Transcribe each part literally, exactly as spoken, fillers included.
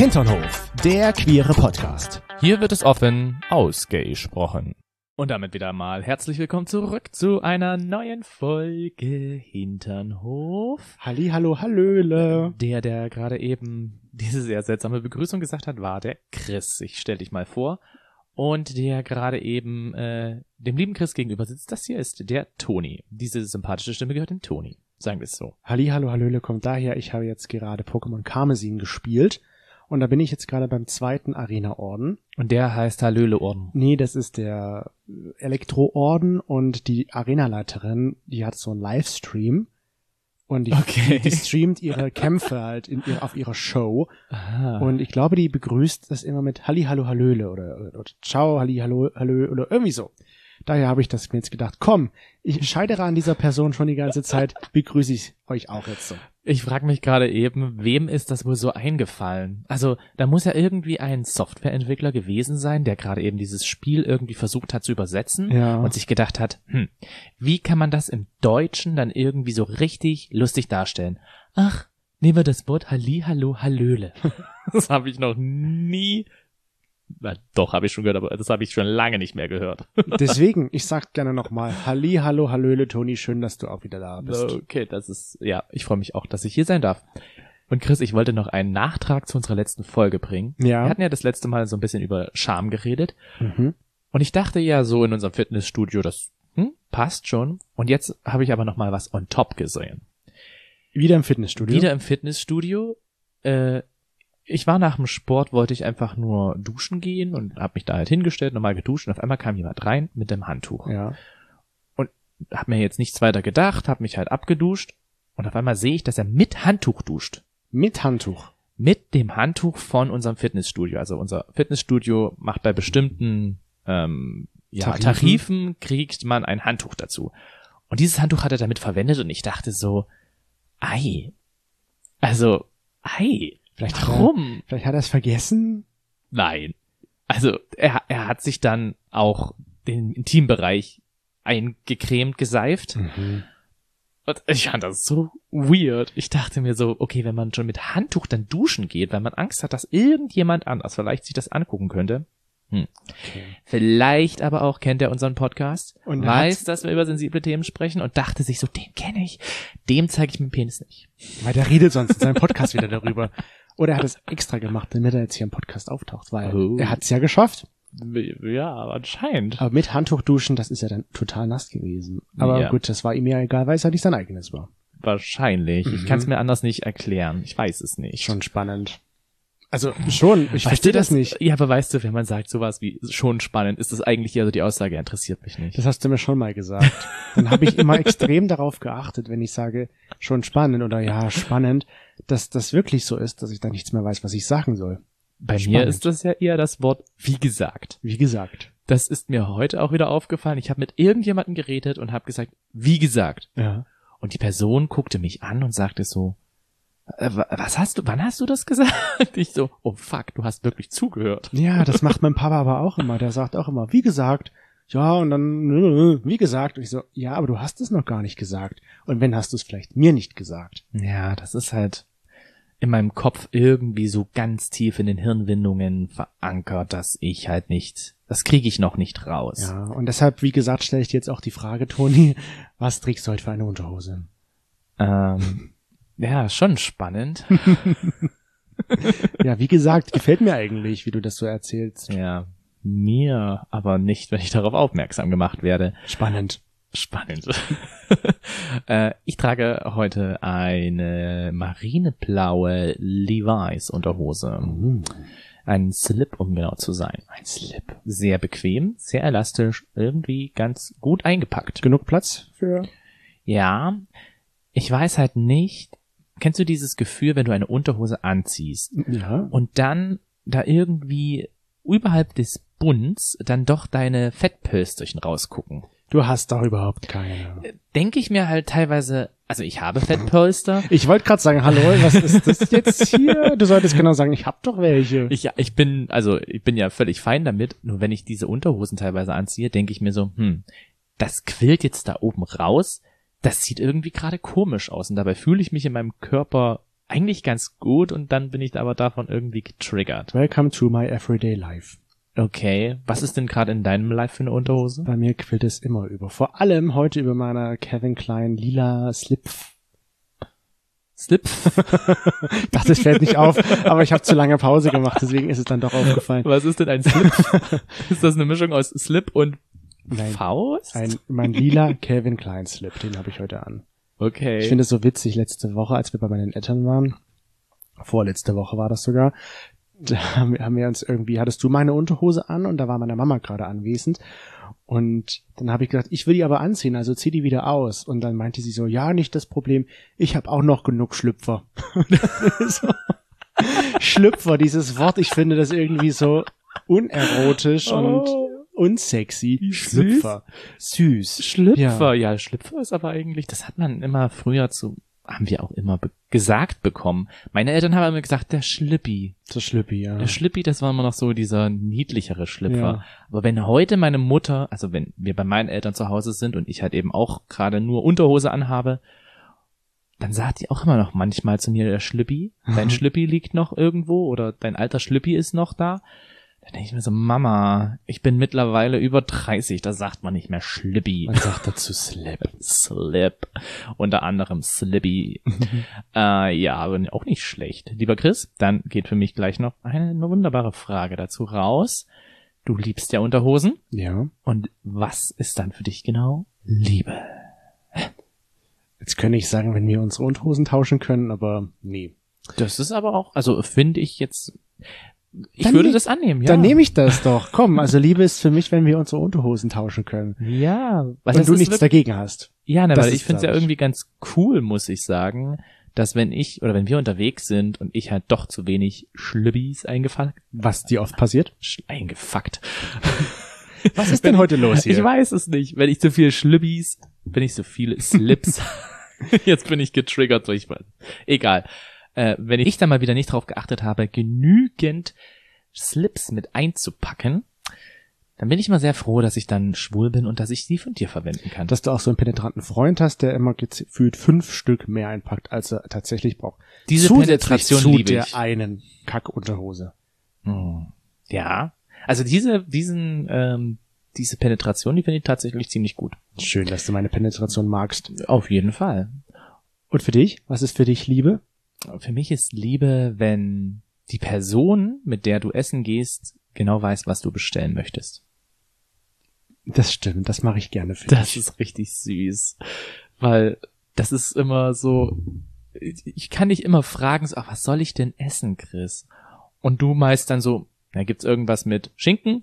Hinternhof, der queere Podcast. Hier wird es offen ausgesprochen. Und damit wieder mal herzlich willkommen zurück zu einer neuen Folge Hinternhof. Halli, hallo, hallöle. Der, der gerade eben diese sehr seltsame Begrüßung gesagt hat, war der Chris. Ich stell dich mal vor. Und der gerade eben äh, dem lieben Chris gegenüber sitzt, das hier ist der Toni. Diese sympathische Stimme gehört dem Toni. Sagen wir es so. Halli, hallo, hallöle kommt daher. Ich habe jetzt gerade Pokémon Karmesin gespielt. Und da bin ich jetzt gerade beim zweiten Arena-Orden. Und der heißt Hallöle-Orden. Nee, das ist der Elektro-Orden und die Arenaleiterin, die hat so einen Livestream. Und die, okay. die, die streamt ihre Kämpfe halt in ihr, auf ihrer Show. Aha. Und ich glaube, die begrüßt das immer mit Halli, hallo, hallöle oder, oder, oder Ciao, Halli, hallo, hallö oder irgendwie so. Daher habe ich das mir jetzt gedacht, komm, ich scheitere an dieser Person schon die ganze Zeit, begrüße ich euch auch jetzt so. Ich frage mich gerade eben, wem ist das wohl so eingefallen? Also, da muss ja irgendwie ein Softwareentwickler gewesen sein, der gerade eben dieses Spiel irgendwie versucht hat zu übersetzen Ja. und sich gedacht hat, hm, wie kann man das im Deutschen dann irgendwie so richtig lustig darstellen? Ach, nehmen wir das Wort Halli, hallo, hallöle. Das habe ich noch nie... Na, doch, habe ich schon gehört, aber das habe ich schon lange nicht mehr gehört. Deswegen, ich sag gerne nochmal, Halli, hallo, hallöle, Toni, schön, dass du auch wieder da bist. Okay, das ist, ja, ich freue mich auch, dass ich hier sein darf. Und Chris, ich wollte noch einen Nachtrag zu unserer letzten Folge bringen. Ja. Wir hatten ja das letzte Mal so ein bisschen über Scham geredet. Mhm. Und ich dachte ja so in unserem Fitnessstudio, das hm, passt schon. Und jetzt habe ich aber noch mal was on top gesehen. Wieder im Fitnessstudio? Wieder im Fitnessstudio. Äh, ich war nach dem Sport, wollte ich einfach nur duschen gehen und habe mich da halt hingestellt, nochmal geduscht. Und auf einmal kam jemand rein mit dem Handtuch. Ja. Und habe mir jetzt nichts weiter gedacht, habe mich halt abgeduscht. Und auf einmal sehe ich, dass er mit Handtuch duscht. Mit Handtuch? Mit dem Handtuch von unserem Fitnessstudio. Also unser Fitnessstudio macht bei bestimmten ähm, ja, Tarifen. Tarifen, kriegt man ein Handtuch dazu. Und dieses Handtuch hat er damit verwendet und ich dachte so, ei, also, ei, Vielleicht warum? Hat er, vielleicht hat er es vergessen? Nein. Also er, er hat sich dann auch den Intimbereich eingecremt, geseift. Mhm. Und ich fand das so weird. Ich dachte mir so, okay, wenn man schon mit Handtuch dann duschen geht, weil man Angst hat, dass irgendjemand anders vielleicht sich das angucken könnte. Hm. Okay. Vielleicht aber auch kennt er unseren Podcast, Und er weiß, hat- dass wir über sensible Themen sprechen und dachte sich so, den kenne ich, dem zeige ich meinen Penis nicht. Weil der redet sonst in seinem Podcast wieder darüber. Oder er hat es extra gemacht, damit er jetzt hier im Podcast auftaucht, weil Oh. er hat es ja geschafft. Ja, anscheinend. Aber mit Handtuch duschen, das ist ja dann total nass gewesen. Aber Ja. gut, das war ihm ja egal, weil es ja nicht sein eigenes war. Wahrscheinlich. Ich Mhm. kann es mir anders nicht erklären. Ich weiß es nicht. Schon spannend. Also schon, ich verstehe das nicht. Ja, aber weißt du, wenn man sagt sowas wie schon spannend, ist das eigentlich eher so die Aussage, interessiert mich nicht. Das hast du mir schon mal gesagt. Dann habe ich immer extrem darauf geachtet, wenn ich sage, schon spannend oder ja, spannend, dass das wirklich so ist, dass ich da nichts mehr weiß, was ich sagen soll. Bei mir Spannend. ist das ja eher das Wort wie gesagt. Wie gesagt. Das ist mir heute auch wieder aufgefallen. Ich habe mit irgendjemandem geredet und habe gesagt, wie gesagt. Ja. Und die Person guckte mich an und sagte so, äh, wa- was hast du, wann hast du das gesagt? Ich so, oh fuck, du hast wirklich zugehört. Ja, das macht mein Papa aber auch immer. Der sagt auch immer, wie gesagt. Ja, und dann, wie gesagt. Und ich so, ja, aber du hast es noch gar nicht gesagt. Und wenn, hast du es vielleicht mir nicht gesagt. Ja, das ist halt in meinem Kopf irgendwie so ganz tief in den Hirnwindungen verankert, dass ich halt nicht, das kriege ich noch nicht raus. Ja, und deshalb, wie gesagt, stelle ich dir jetzt auch die Frage, Toni, was trägst du heute für eine Unterhose? Ähm, ja, schon spannend. Ja, wie gesagt, gefällt mir eigentlich, wie du das so erzählst. Ja, mir aber nicht, wenn ich darauf aufmerksam gemacht werde. Spannend. Spannend. äh, ich trage heute eine marineblaue Levi's Unterhose. Mhm. Ein Slip, um genau zu sein. Ein Slip. Sehr bequem, sehr elastisch, irgendwie ganz gut eingepackt. Genug Platz für? Ja, ich weiß halt nicht, kennst du dieses Gefühl, wenn du eine Unterhose anziehst Ja. und dann da irgendwie überhalb des Bunds dann doch deine Fettpölsterchen rausgucken? Du hast doch überhaupt keine. Denke ich mir halt teilweise, also ich habe Fettpolster. Ich wollte gerade sagen, hallo, was ist das jetzt hier? Du solltest genau sagen, ich hab doch welche. Ich, ich bin, also ich bin ja völlig fein damit, nur wenn ich diese Unterhosen teilweise anziehe, denke ich mir so, hm, das quillt jetzt da oben raus, das sieht irgendwie gerade komisch aus und dabei fühle ich mich in meinem Körper eigentlich ganz gut und dann bin ich da aber davon irgendwie getriggert. Welcome to my everyday life. Okay, was ist denn gerade in deinem Life für eine Unterhose? Bei mir quillt es immer über. Vor allem heute über meiner Calvin Klein lila Slip. Slip? Ich dachte, es fällt nicht auf, aber ich habe zu lange Pause gemacht, deswegen ist es dann doch aufgefallen. Was ist denn ein Slip? Ist das eine Mischung aus Slip und Nein, Faust? Ein, mein lila Calvin Klein Slip, den habe ich heute an. Okay. Ich finde es so witzig, letzte Woche, als wir bei meinen Eltern waren, vorletzte Woche war das sogar, da haben wir, haben wir uns irgendwie, hattest du meine Unterhose an und da war meine Mama gerade anwesend und dann habe ich gesagt, ich will die aber anziehen, also zieh die wieder aus und dann meinte sie so, ja, nicht das Problem, ich habe auch noch genug Schlüpfer. So. Schlüpfer, dieses Wort, ich finde das irgendwie so unerotisch Oh. und unsexy. Wie Schlüpfer. Süß. Schlüpfer, Ja. ja, Schlüpfer ist aber eigentlich, das hat man immer früher zu, haben wir auch immer be- gesagt bekommen. Meine Eltern haben immer gesagt, der Schlippi. So Schlüppi, ja. Der Schlippi, das war immer noch so dieser niedlichere Schlüpfer. Ja. Aber wenn heute meine Mutter, also wenn wir bei meinen Eltern zu Hause sind und ich halt eben auch gerade nur Unterhose anhabe, dann sagt die auch immer noch manchmal zu mir, der Schlippi, dein Schlippi liegt noch irgendwo oder dein alter Schlippi ist noch da. Dann denke ich mir so, Mama, ich bin mittlerweile über dreißig, da sagt man nicht mehr Schlippi. Man sagt dazu Slip. Slip. Unter anderem Slippy. äh, ja, aber auch nicht schlecht. Lieber Chris, dann geht für mich gleich noch eine wunderbare Frage dazu raus. Du liebst ja Unterhosen. Ja. Und was ist dann für dich genau Liebe? Jetzt könnte ich sagen, wenn wir unsere Unterhosen tauschen können, aber nee. Das ist aber auch, also finde ich jetzt, ich Dann würde ne- das annehmen, ja. Dann nehme ich das doch. Komm, also Liebe ist für mich, wenn wir unsere Unterhosen tauschen können. Ja, weil Wenn das du ist nichts wirklich- dagegen hast. Ja, ne, Das weil ist, ich finde es ja glaub ich. irgendwie ganz cool, muss ich sagen, dass wenn ich oder wenn wir unterwegs sind und ich halt doch zu wenig Schlübbis eingefangen, Was dir oft passiert? sch- eingefuckt. Was ist denn heute los hier? Ich weiß es nicht. Wenn ich zu viele Schlübbis, wenn ich so viele Slips, jetzt bin ich getriggert durch was. Egal. Äh, wenn ich dann mal wieder nicht drauf geachtet habe, genügend Slips mit einzupacken, dann bin ich mal sehr froh, dass ich dann schwul bin und dass ich sie von dir verwenden kann. Dass du auch so einen penetranten Freund hast, der immer gefühlt fünf Stück mehr einpackt, als er tatsächlich braucht. Diese Zusätzlich Penetration zu liebe der ich. einen Kackunterhose. Hm. Ja, also diese, diesen, ähm, diese Penetration, die finde ich tatsächlich ziemlich gut. Schön, dass du meine Penetration magst. Auf jeden Fall. Und für dich? Was ist für dich Liebe? Für mich ist Liebe, wenn die Person, mit der du essen gehst, genau weiß, was du bestellen möchtest. Das stimmt, das mache ich gerne für Das dich. ist richtig süß, weil das ist immer so, ich kann dich immer fragen, so, ach, was soll ich denn essen, Chris? Und du meist dann so, na, gibt's irgendwas mit Schinken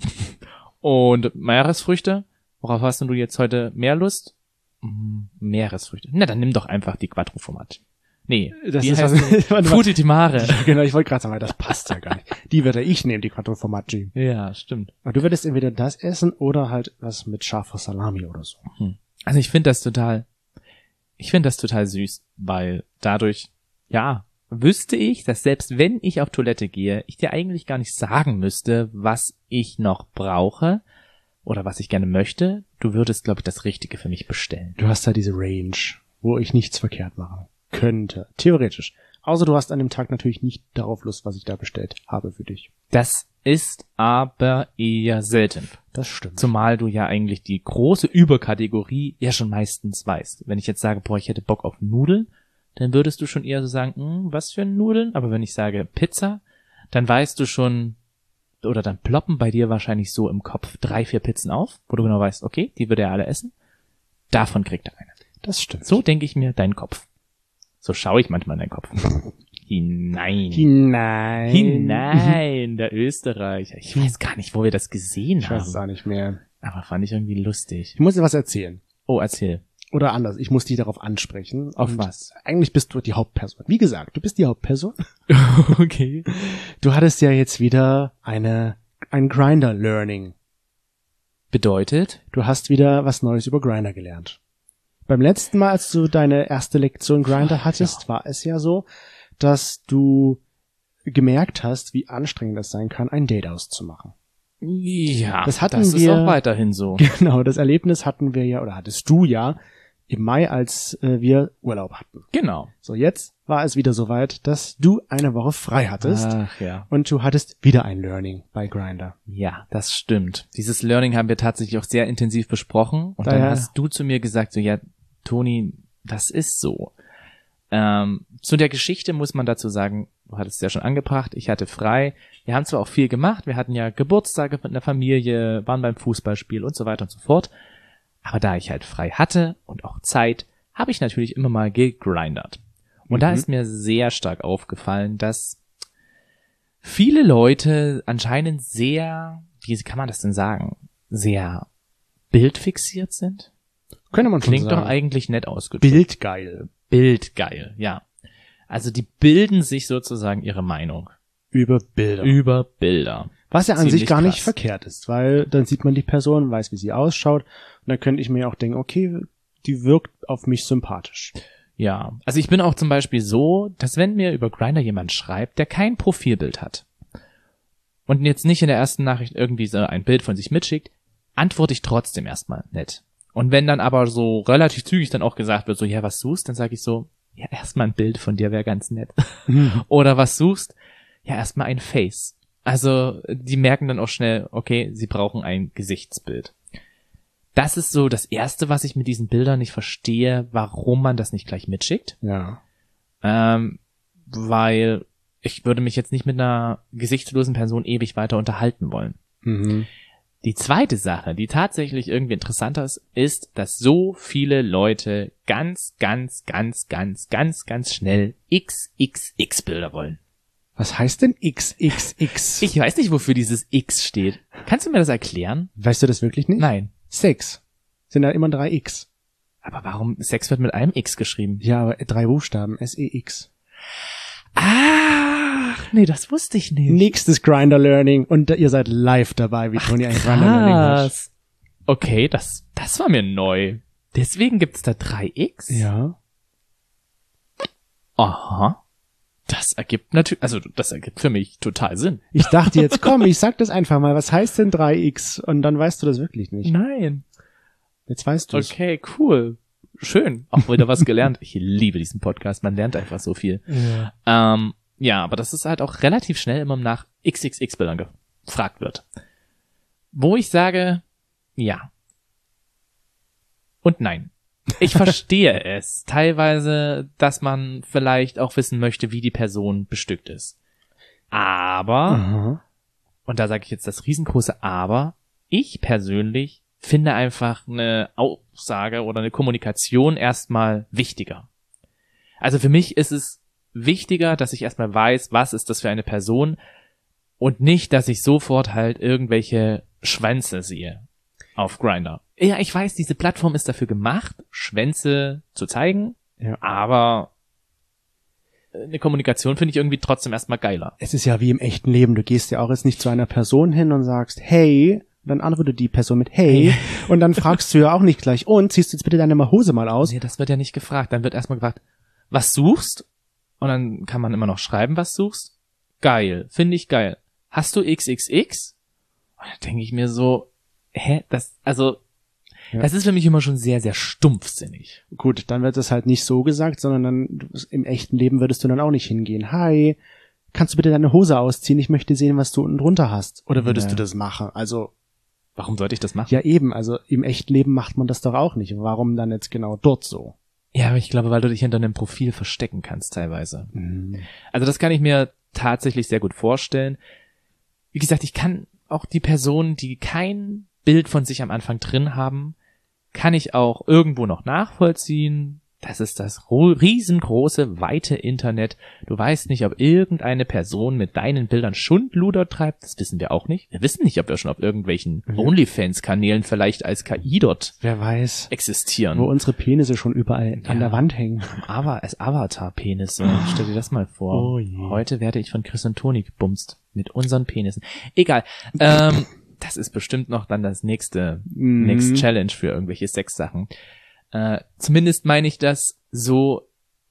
und Meeresfrüchte? Worauf hast denn du jetzt heute mehr Lust? Mm, Meeresfrüchte. Na, dann nimm doch einfach die Quattro Formaggi. Nee, Das die ist heißt also- warte mal. Frutti di Mare. Genau, ich wollte gerade sagen, das passt ja gar nicht. Die würde ich nehmen, die Quattro Formaggi. Ja, stimmt. Aber du würdest entweder das essen oder halt was mit scharfer Salami oder so. Also ich finde das total, ich finde das total süß, weil dadurch, ja, wüsste ich, dass selbst wenn ich auf Toilette gehe, ich dir eigentlich gar nicht sagen müsste, was ich noch brauche oder was ich gerne möchte. Du würdest, glaube ich, das Richtige für mich bestellen. Du hast da diese Range, wo ich nichts verkehrt mache. Könnte. Theoretisch. Außer du hast an dem Tag natürlich nicht darauf Lust, was ich da bestellt habe für dich. Das ist aber eher selten. Das stimmt. Zumal du ja eigentlich die große Überkategorie ja schon meistens weißt. Wenn ich jetzt sage, boah, ich hätte Bock auf Nudeln, dann würdest du schon eher so sagen, hm, was für Nudeln? Aber wenn ich sage Pizza, dann weißt du schon, oder dann ploppen bei dir wahrscheinlich so im Kopf drei, vier Pizzen auf, wo du genau weißt, okay, die würde er alle essen. Davon kriegt er eine. Das stimmt. So denke ich mir, dein Kopf. So schaue ich manchmal in deinen Kopf. Hinein. Hinein. Hinein, der Österreicher. Ich weiß gar nicht, wo wir das gesehen Ich weiß es haben. auch nicht mehr. Aber fand ich irgendwie lustig. Ich muss dir was erzählen. Oh, erzähl. Oder anders. Ich muss dich darauf ansprechen. Auf Und was? Eigentlich bist du die Hauptperson. Wie gesagt, du bist die Hauptperson. Okay. Du hattest ja jetzt wieder eine, ein Grinder-Learning. Bedeutet? Du hast wieder was Neues über Grinder gelernt. Beim letzten Mal, als du deine erste Lektion Grinder hattest, war es ja so, dass du gemerkt hast, wie anstrengend es sein kann, ein Date auszumachen. Ja, Das hatten das ist wir- auch weiterhin so. Genau, das Erlebnis hatten wir ja, oder hattest du ja im Mai, als äh, wir Urlaub hatten. Genau. So, jetzt war es wieder soweit, dass du eine Woche frei hattest. Ach ja. Und du hattest wieder ein Learning bei Grindr. Ja, das stimmt. Dieses Learning haben wir tatsächlich auch sehr intensiv besprochen. Und Daher- dann hast du zu mir gesagt, so, ja, Toni, das ist so. Ähm, zu der Geschichte muss man dazu sagen, du hattest es ja schon angebracht, ich hatte frei. Wir haben zwar auch viel gemacht, wir hatten ja Geburtstage mit einer Familie, waren beim Fußballspiel und so weiter und so fort. Aber da ich halt frei hatte und auch Zeit, habe ich natürlich immer mal gegrindert. Und Mhm. da ist mir sehr stark aufgefallen, dass viele Leute anscheinend sehr, wie kann man das denn sagen, sehr bildfixiert sind. Könnte man schon Klingt sagen. doch eigentlich nett ausgedrückt. Bildgeil. Bildgeil, ja. Also die bilden sich sozusagen ihre Meinung Über Bilder. über Bilder. Was ja an Ziemlich sich gar nicht krass. verkehrt ist, weil dann sieht man die Person, weiß, wie sie ausschaut. Und dann könnte ich mir auch denken, okay, die wirkt auf mich sympathisch. Ja, also ich bin auch zum Beispiel so, dass wenn mir über Grindr jemand schreibt, der kein Profilbild hat und jetzt nicht in der ersten Nachricht irgendwie so ein Bild von sich mitschickt, antworte ich trotzdem erstmal nett. Und wenn dann aber so relativ zügig dann auch gesagt wird, so, ja, was suchst, dann sage ich so, ja, erstmal ein Bild von dir wäre ganz nett. Oder was suchst? Ja, erstmal ein Face. Also die merken dann auch schnell, okay, sie brauchen ein Gesichtsbild. Das ist so das Erste, was ich mit diesen Bildern nicht verstehe, warum man das nicht gleich mitschickt. Ja. Ähm, weil ich würde mich jetzt nicht mit einer gesichtslosen Person ewig weiter unterhalten wollen. Mhm. Die zweite Sache, die tatsächlich irgendwie interessanter ist, ist, dass so viele Leute ganz, ganz, ganz, ganz, ganz, ganz schnell X X X-Bilder wollen. Was heißt denn X X X? Ich weiß nicht, wofür dieses X steht. Kannst du mir das erklären? Weißt du das wirklich nicht? Nein. Sex. Sind da immer drei X. Aber warum? Sex wird mit einem X geschrieben. Ja, aber drei Buchstaben. S E X. Ah, nee, das wusste ich nicht. Nächstes Grindr Learning. Und ihr seid live dabei, wie Toni ein Grindr Learning hat. Krass. Okay, das, das war mir neu. Deswegen gibt's da drei X? Ja. Aha. Das ergibt natürlich, also das ergibt für mich total Sinn. Ich dachte jetzt, komm, ich sag das einfach mal. Was heißt denn drei X? Und dann weißt du das wirklich nicht. Nein. Jetzt weißt du es. Okay, cool. Schön. Auch wieder was gelernt. Ich liebe diesen Podcast. Man lernt einfach so viel. Ja. Ähm, ja, aber das ist halt auch relativ schnell immer nach X X X-Bildern gefragt wird. Wo ich sage, ja. Und nein. Ich verstehe es teilweise, dass man vielleicht auch wissen möchte, wie die Person bestückt ist. Aber, Aha. und da sage ich jetzt das riesengroße Aber, ich persönlich finde einfach eine Aussage oder eine Kommunikation erstmal wichtiger. Also für mich ist es wichtiger, dass ich erstmal weiß, was ist das für eine Person und nicht, dass ich sofort halt irgendwelche Schwänze sehe auf Grindr. Ja, ich weiß, diese Plattform ist dafür gemacht, Schwänze zu zeigen, Ja. aber eine Kommunikation finde ich irgendwie trotzdem erstmal geiler. Es ist ja wie im echten Leben. Du gehst ja auch jetzt nicht zu einer Person hin und sagst, hey, und dann antwortet die Person mit hey, und dann fragst du ja auch nicht gleich, und ziehst du jetzt bitte deine Hose mal aus? Nee, das wird ja nicht gefragt. Dann wird erstmal gefragt, was suchst? Und dann kann man immer noch schreiben, was suchst. Geil, finde ich geil. Hast du X X X? Und dann denke ich mir so, hä, das, also, Ja. das ist für mich immer schon sehr, sehr stumpfsinnig. Gut, dann wird es halt nicht so gesagt, sondern dann im echten Leben würdest du dann auch nicht hingehen. Hi, kannst du bitte deine Hose ausziehen? Ich möchte sehen, was du unten drunter hast. Oder würdest Ja. du das machen? Also, Warum sollte ich das machen? ja eben, also im echten Leben macht man das doch auch nicht. Warum dann jetzt genau dort so? Ja, aber ich glaube, weil du dich hinter einem Profil verstecken kannst teilweise. Mhm. Also das kann ich mir tatsächlich sehr gut vorstellen. Wie gesagt, ich kann auch die Personen, die kein Bild von sich am Anfang drin haben, kann ich auch irgendwo noch nachvollziehen. Das ist das ro- riesengroße, weite Internet. Du weißt nicht, ob irgendeine Person mit deinen Bildern Schundluder treibt. Das wissen wir auch nicht. Wir wissen nicht, ob wir schon auf irgendwelchen Mhm. OnlyFans-Kanälen vielleicht als K I dort Wer weiß, existieren. wo unsere Penisse schon überall an Ja. der Wand hängen. Aber als Avatar-Penisse. Stell dir das mal vor. Oh je. Heute werde ich von Chris und Toni gebumst. Mit unseren Penissen. Egal. Ähm, das ist bestimmt noch dann das nächste, Mhm. Next Challenge für irgendwelche Sexsachen. Äh, zumindest meine ich das so,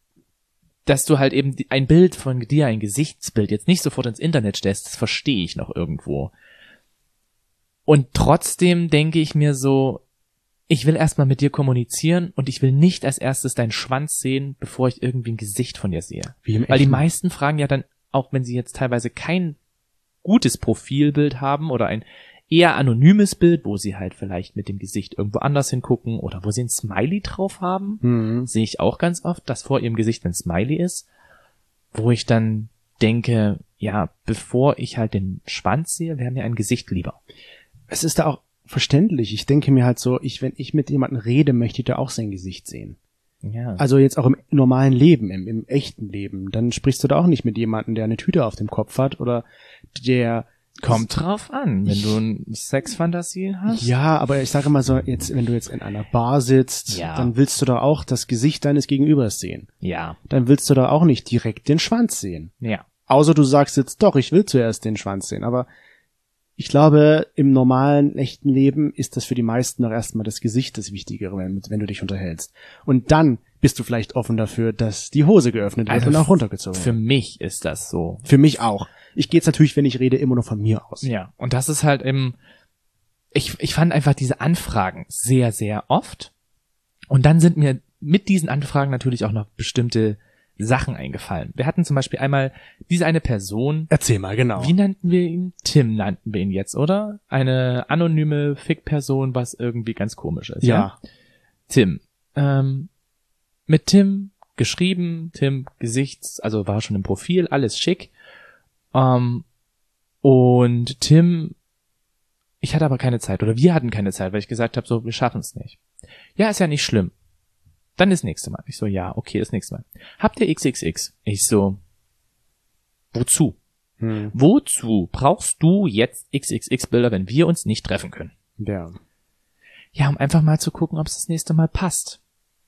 dass du halt eben die- ein Bild von dir, ein Gesichtsbild jetzt nicht sofort ins Internet stellst. Das verstehe ich noch irgendwo. Und trotzdem denke ich mir so, ich will erstmal mit dir kommunizieren und ich will nicht als erstes deinen Schwanz sehen, bevor ich irgendwie ein Gesicht von dir sehe. Wie im Weil die Echten. meisten fragen ja dann, auch wenn sie jetzt teilweise kein gutes Profilbild haben oder ein eher anonymes Bild, wo sie halt vielleicht mit dem Gesicht irgendwo anders hingucken oder wo sie ein Smiley drauf haben, Mhm. sehe ich auch ganz oft, dass vor ihrem Gesicht ein Smiley ist, wo ich dann denke, ja, bevor ich halt den Schwanz sehe, wäre mir ein Gesicht lieber. Es ist da auch verständlich. Ich denke mir halt so, ich, wenn ich mit jemandem rede, möchte ich da auch sein Gesicht sehen. Ja. Also jetzt auch im normalen Leben, im, im echten Leben. Dann sprichst du da auch nicht mit jemandem, der eine Tüte auf dem Kopf hat oder der... Kommt drauf an, wenn du eine Sexfantasie hast. Ja, aber ich sage mal so, jetzt, wenn du jetzt in einer Bar sitzt, Ja. dann willst du da auch das Gesicht deines Gegenübers sehen. Ja, Dann willst du da auch nicht direkt den Schwanz sehen. ja. Außer du sagst jetzt, doch, ich will zuerst den Schwanz sehen. Aber ich glaube, im normalen, echten Leben ist das für die meisten noch erstmal das Gesicht das Wichtigere, wenn, wenn du dich unterhältst. Und dann bist du vielleicht offen dafür, dass die Hose geöffnet wird Also und auch runtergezogen Für wird. mich ist das so. Für mich auch. Ich gehe jetzt natürlich, wenn ich rede, immer nur von mir aus. Ja, und das ist halt eben, ich, ich fand einfach diese Anfragen sehr, sehr oft. Und dann sind mir mit diesen Anfragen natürlich auch noch bestimmte Sachen eingefallen. Wir hatten zum Beispiel einmal diese eine Person, Erzähl mal, genau. wie nannten wir ihn? Tim nannten wir ihn jetzt, oder? Eine anonyme Fick-Person, was irgendwie ganz komisch ist. Ja. Tim. Ähm, mit Tim geschrieben, Tim Gesichts, also war schon im Profil, alles schick. Ähm, und Tim, ich hatte aber keine Zeit, oder wir hatten keine Zeit, weil ich gesagt habe, so, wir schaffen es nicht. Ja, ist ja nicht schlimm. Dann das nächste Mal. Ich so, ja, okay, das nächste Mal. Habt ihr X X X? Ich so, wozu? Hm. Wozu brauchst du jetzt X X X-Bilder, wenn wir uns nicht treffen können? Ja. Ja, um einfach mal zu gucken, ob es das nächste Mal passt.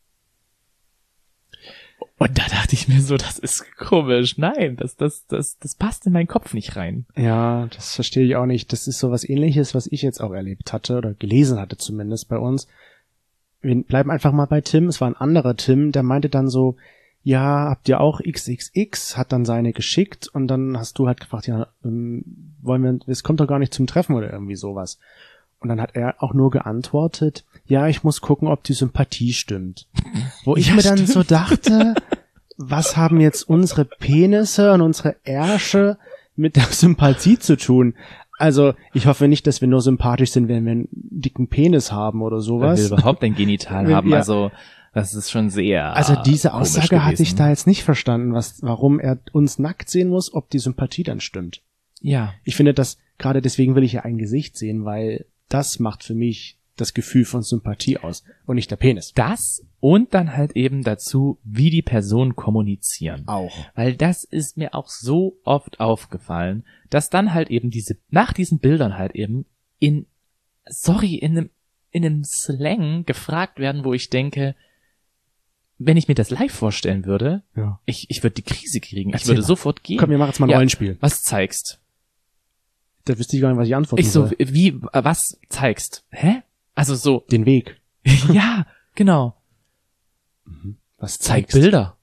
Und da dachte ich mir so, das ist komisch. Nein, das, das, das, das passt in meinen Kopf nicht rein. Ja, das verstehe ich auch nicht. Das ist so was Ähnliches, was ich jetzt auch erlebt hatte oder gelesen hatte zumindest bei uns. Wir bleiben einfach mal bei Tim. Es war ein anderer Tim, der meinte dann so, ja, habt ihr auch X X X? Hat dann seine geschickt und dann hast du halt gefragt, ja, ähm, wollen wir, es kommt doch gar nicht zum Treffen oder irgendwie sowas. Und dann hat er auch nur geantwortet, ja, ich muss gucken, ob die Sympathie stimmt. Wo ich Ja, mir dann stimmt. so dachte, was haben jetzt unsere Penisse und unsere Ärsche mit der Sympathie zu tun? Also, ich hoffe nicht, dass wir nur sympathisch sind, wenn wir einen dicken Penis haben oder Wer sowas. will überhaupt ein Genital Will- haben? ja. Also, das ist schon sehr Also diese komisch Aussage hatte ich gewesen. da jetzt nicht verstanden, was, warum er uns nackt sehen muss, ob die Sympathie dann stimmt. Ja, Ich finde, dass gerade deswegen will ich ja ein Gesicht sehen, weil das macht für mich das Gefühl von Sympathie aus und nicht der Penis. das und dann halt eben dazu, wie die Personen kommunizieren. Auch. Weil das ist mir auch so oft aufgefallen, dass dann halt eben diese, nach diesen Bildern halt eben in, sorry, in einem, in einem Slang gefragt werden, wo ich denke, wenn ich mir das live vorstellen würde, Ja. ich, ich würde die Krise kriegen. Ich Erzähl würde mal. sofort gehen. Komm, wir machen jetzt mal ein Ja. Rollenspiel. Was zeigst? Da wüsste ich gar nicht, was ich antworten Ich so, soll. wie, was zeigst? Hä? Also so, Den Weg. ja, genau. Was Zeig zeigst? Bilder.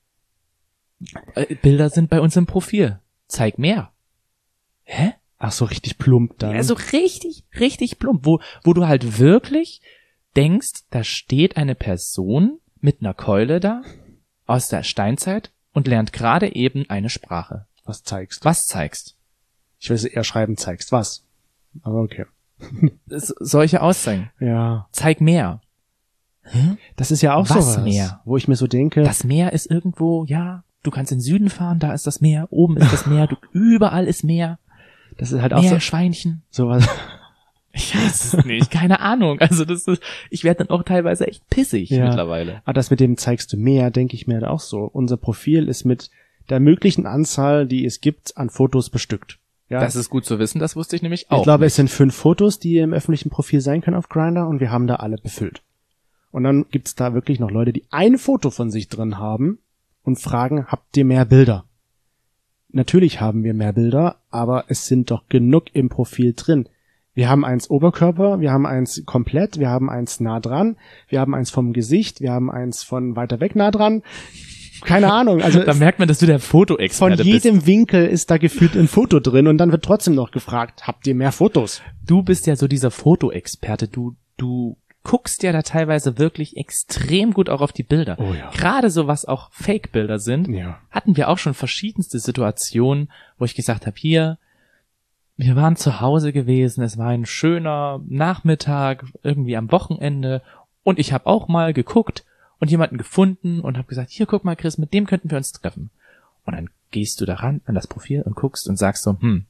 Äh, Bilder sind bei uns im Profil. Zeig mehr. Hä? Ach so, richtig plump dann. Also richtig, richtig plump, wo, wo du halt wirklich denkst, da steht eine Person mit einer Keule da aus der Steinzeit und lernt gerade eben eine Sprache. was zeigst? Was zeigst? Ich will eher schreiben, zeigst was. Aber okay. S- Solche Aussagen. Ja. Zeig mehr. Das ist ja auch Was sowas, mehr? wo ich mir so denke, Das Meer ist irgendwo, ja, du kannst in den Süden fahren, da ist das Meer, oben ist das Meer, du, überall ist Meer, das ist halt auch Meer, so, Schweinchen. sowas. Ich weiß es nicht, keine Ahnung. Also das ist, ich werde dann auch teilweise echt pissig Ja. mittlerweile. Aber das mit dem zeigst du mehr, denke ich mir halt auch so. Unser Profil ist mit der möglichen Anzahl, die es gibt, an Fotos bestückt. Ja. Das ist gut zu wissen, das wusste ich nämlich auch. Ich glaube, nicht. es sind fünf Fotos, die im öffentlichen Profil sein können auf Grindr und wir haben da alle befüllt. Und dann gibt's da wirklich noch Leute, die ein Foto von sich drin haben und fragen, habt ihr mehr Bilder? Natürlich haben wir mehr Bilder, aber es sind doch genug im Profil drin. Wir haben eins Oberkörper, wir haben eins komplett, wir haben eins nah dran, wir haben eins vom Gesicht, wir haben eins von weiter weg nah dran. Keine Ahnung, also Da merkt man, dass du der von Fotoexperte bist. jedem Winkel ist da gefühlt ein Foto drin und dann wird trotzdem noch gefragt, habt ihr mehr Fotos? Du bist ja so dieser Fotoexperte. Du, du guckst ja da teilweise wirklich extrem gut auch auf die Bilder. Oh ja. Gerade so, was auch Fake-Bilder sind, Ja. hatten wir auch schon verschiedenste Situationen, wo ich gesagt habe, hier, wir waren zu Hause gewesen, es war ein schöner Nachmittag, irgendwie am Wochenende und ich habe auch mal geguckt und jemanden gefunden und habe gesagt, hier, guck mal, Chris, mit dem könnten wir uns treffen. Und dann gehst du daran an das Profil und guckst und sagst so, hm,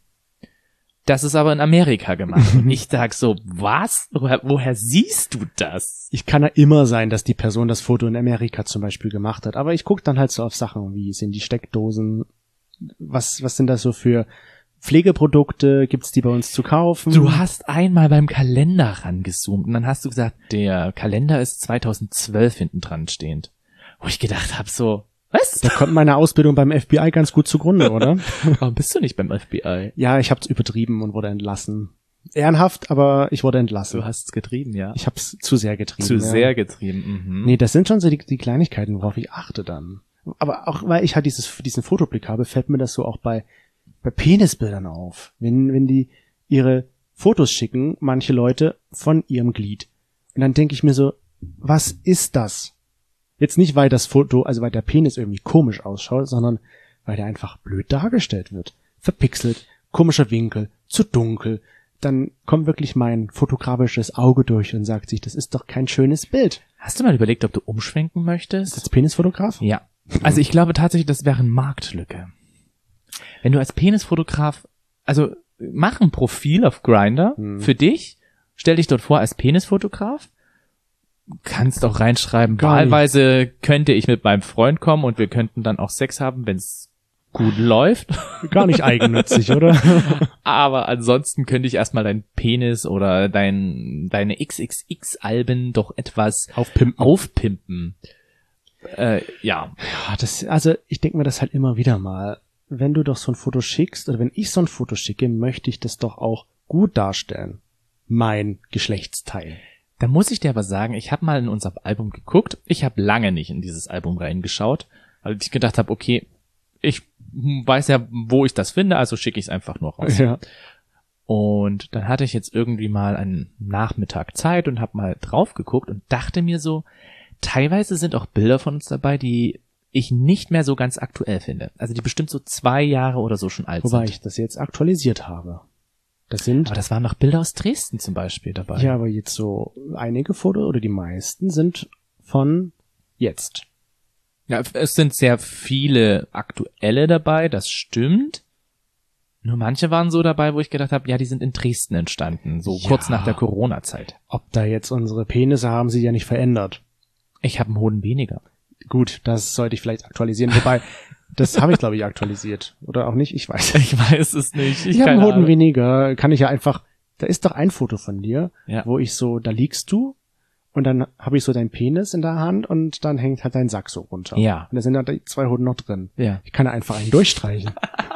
das ist aber in Amerika gemacht. Und ich sag so, was? Woher, woher siehst du das? Ich kann ja immer sein, dass die Person das Foto in Amerika zum Beispiel gemacht hat. Aber ich gucke dann halt so auf Sachen, wie sind die Steckdosen, was was sind das so für Pflegeprodukte, gibt's die bei uns zu kaufen? Du hast einmal beim Kalender rangezoomt und dann hast du gesagt, der Kalender ist zweitausendzwölf hinten dran stehend. Wo ich gedacht habe so, was? Da kommt meine Ausbildung beim F B I ganz gut zugrunde, oder? Warum bist du nicht beim F B I? Ja, ich hab's übertrieben und wurde entlassen. Ehrenhaft, aber ich wurde entlassen. Du hast es getrieben, ja. Ich hab's zu sehr getrieben. Zu ja. sehr getrieben. Mhm. Nee, das sind schon so die, die Kleinigkeiten, worauf ich achte dann. Aber auch weil ich halt dieses, diesen Fotoblick habe, fällt mir das so auch bei, bei Penisbildern auf. Wenn, wenn die ihre Fotos schicken, manche Leute von ihrem Glied. Und dann denke ich mir so, was ist das? Jetzt nicht, weil das Foto, also weil der Penis irgendwie komisch ausschaut, sondern weil der einfach blöd dargestellt wird. Verpixelt, komischer Winkel, zu dunkel. Dann kommt wirklich mein fotografisches Auge durch und sagt sich, das ist doch kein schönes Bild. Hast du mal überlegt, ob du umschwenken Ist möchtest? das Penisfotograf? Ja. Also ich glaube tatsächlich, das wäre eine Marktlücke. Wenn du als Penisfotograf, also mach ein Profil auf Grindr Hm. für dich, stell dich dort vor als Penisfotograf, kannst auch reinschreiben, Gar nicht. wahlweise könnte ich mit meinem Freund kommen und wir könnten dann auch Sex haben, wenn es gut läuft. Gar nicht eigennützig, oder? Aber ansonsten könnte ich erstmal deinen Penis oder dein, deine X X X-Alben doch etwas Aufpimpen. aufpimpen. Äh, ja. Ja, das, also ich denke mir das halt immer wieder mal. Wenn du doch so ein Foto schickst, oder wenn ich so ein Foto schicke, möchte ich das doch auch gut darstellen. Mein Geschlechtsteil. Da muss ich dir aber sagen, ich habe mal in unser Album geguckt. Ich habe lange nicht in dieses Album reingeschaut, weil ich gedacht habe, okay, ich weiß ja, wo ich das finde, also schicke ich es einfach nur raus. Ja. Und dann hatte ich jetzt irgendwie mal einen Nachmittag Zeit und habe mal drauf geguckt und dachte mir so, teilweise sind auch Bilder von uns dabei, die ich nicht mehr so ganz aktuell finde. Also die bestimmt so zwei Jahre oder so schon alt Wobei sind. ich das jetzt aktualisiert habe. Das sind, Aber das waren noch Bilder aus Dresden zum Beispiel dabei. ja, aber jetzt so einige Fotos oder die meisten sind von jetzt. Ja, es sind sehr viele aktuelle dabei, das stimmt. Nur manche waren so dabei, wo ich gedacht habe, ja, die sind in Dresden entstanden, so Ja. kurz nach der Corona-Zeit. Ob da jetzt unsere Penisse haben sie ja nicht verändert. Ich habe einen Hoden weniger. Gut, das sollte ich vielleicht aktualisieren. Wobei, das habe ich, glaube ich, aktualisiert. Oder auch nicht, ich weiß. Ich weiß es nicht. Ich habe einen keine Hoden Ahnung. weniger, kann ich ja einfach, da ist doch ein Foto von dir, Ja. wo ich so, da liegst du und dann habe ich so deinen Penis in der Hand und dann hängt halt dein Sack so runter. Ja. Und da sind da die zwei Hoden noch drin. Ja. Ich kann da einfach einen durchstreichen.